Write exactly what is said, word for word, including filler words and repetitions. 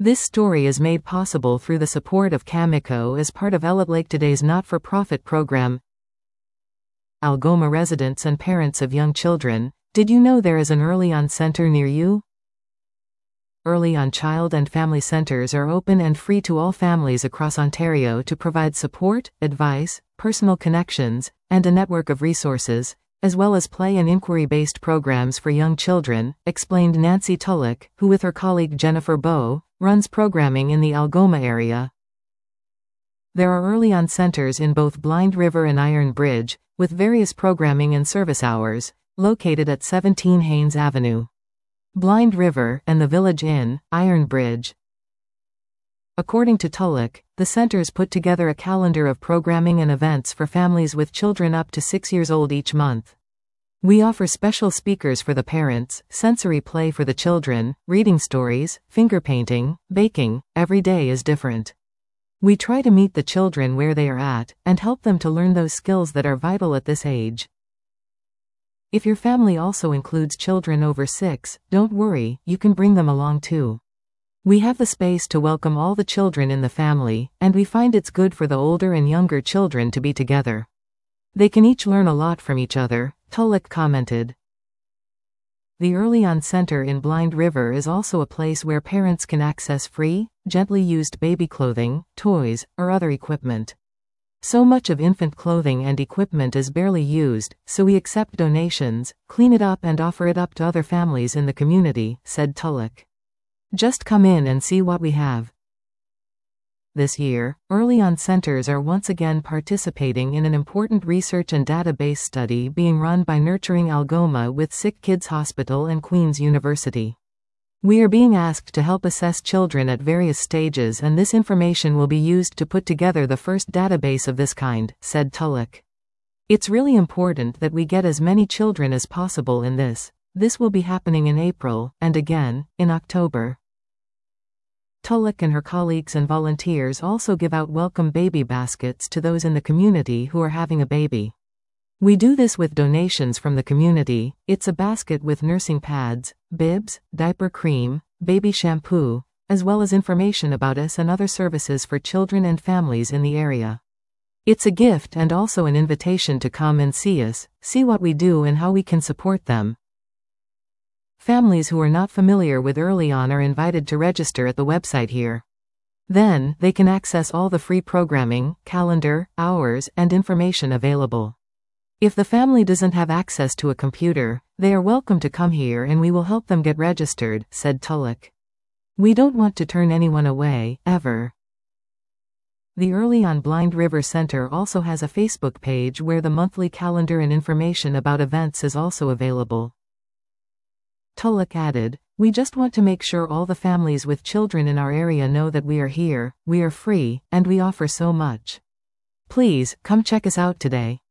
This story is made possible through the support of Cameco as part of Ellet Today's not-for-profit program. Algoma residents and parents of young children, did you know there is an Early On Center near you? Early On Child and Family Centers are open and free to all families across Ontario to provide support, advice, personal connections, and a network of resources, as well as play and inquiry-based programs for young children, explained Nancy Tulloch, who with her colleague Jennifer Bowe, runs programming in the Algoma area. There are Early On Centers in both Blind River and Iron Bridge, with various programming and service hours, located at seventeen Haynes Avenue, Blind River, and the Village Inn, Iron Bridge. According to Tulloch, the centers put together a calendar of programming and events for families with children up to six years old each month. We offer special speakers for the parents, sensory play for the children, reading stories, finger painting, baking. Every day is different. We try to meet the children where they are at, and help them to learn those skills that are vital at this age. If your family also includes children over six, don't worry, you can bring them along too. We have the space to welcome all the children in the family, and we find it's good for the older and younger children to be together. They can each learn a lot from each other, Tulloch commented. The Early On Center in Blind River is also a place where parents can access free, gently used baby clothing, toys, or other equipment. So much of infant clothing and equipment is barely used, so we accept donations, clean it up and offer it up to other families in the community, said Tulloch. Just come in and see what we have. This year, Early On Centers are once again participating in an important research and database study being run by Nurturing Algoma with Sick Kids Hospital and Queen's University. We are being asked to help assess children at various stages, and this information will be used to put together the first database of this kind, said Tulloch. It's really important that we get as many children as possible in this. This will be happening in April, and again, in October. Tulloch and her colleagues and volunteers also give out welcome baby baskets to those in the community who are having a baby. We do this with donations from the community. It's a basket with nursing pads, bibs, diaper cream, baby shampoo, as well as information about us and other services for children and families in the area. It's a gift and also an invitation to come and see us, see what we do and how we can support them. Families who are not familiar with Early On are invited to register at the website here. Then, they can access all the free programming, calendar, hours, and information available. If the family doesn't have access to a computer, they are welcome to come here and we will help them get registered, said Tulloch. We don't want to turn anyone away, ever. The Early On Blind River Center also has a Facebook page where the monthly calendar and information about events is also available. Tulloch added, we just want to make sure all the families with children in our area know that we are here, we are free, and we offer so much. Please, come check us out today.